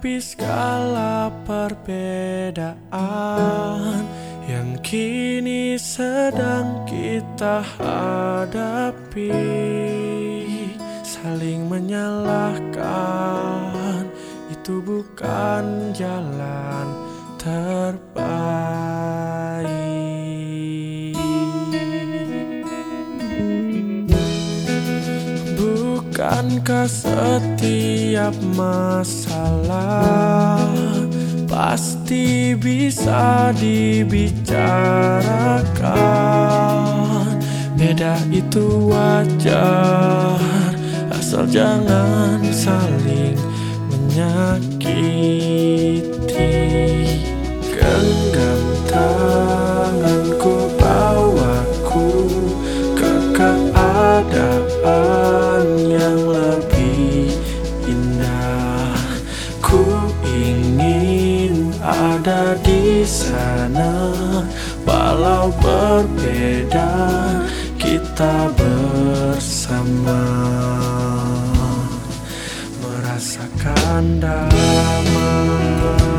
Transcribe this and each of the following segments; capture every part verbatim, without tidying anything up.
Hadapi segala perbedaan yang kini sedang kita hadapi. Saling menyalahkan itu bukan jalan terbaik. Bukankah setiap masalah pasti bisa dibicarakan? Beda itu wajar, asal jangan saling menyakiti. Genggam tanganku, bawaku ke keadaan yang lebih indah. Ku ingin ada di sana, walau berbeda kita bersama, merasakan damai.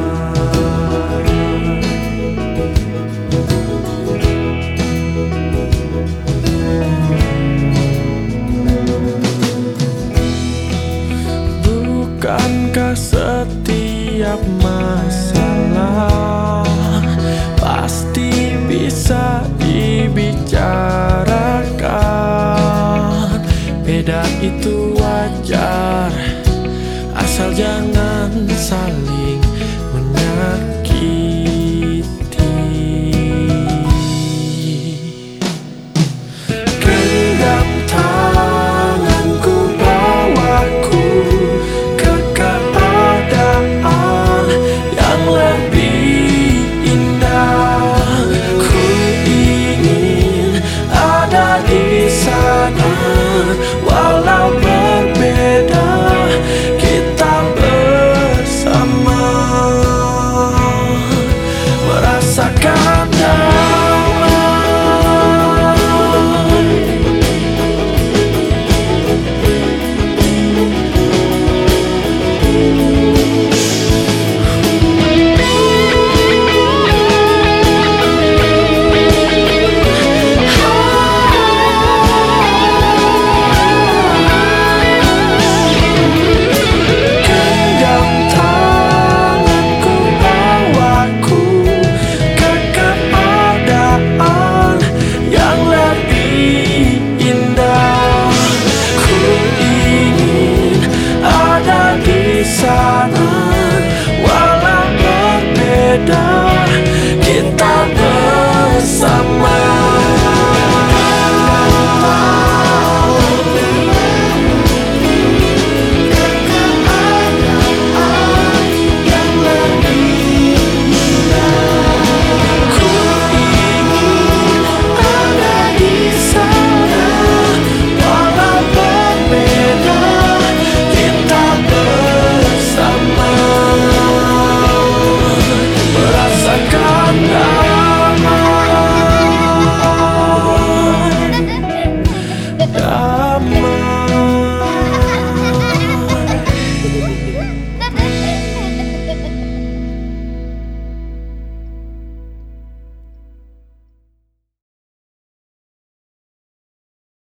Bukankah setiap masalah pasti bisa dibicarakan? Beda itu wajar, asal jangan saling menyakiti. Genggam tanganku, bawaku ke keadaan yang lebih indah. Ku ingin ada di sana, walau berbeda kita bersama, merasakan damai. Genggam tanganku, bawaku ke keadaan yang lebih indah. Ku ingin ada di sana, walau berbeda kita bersama.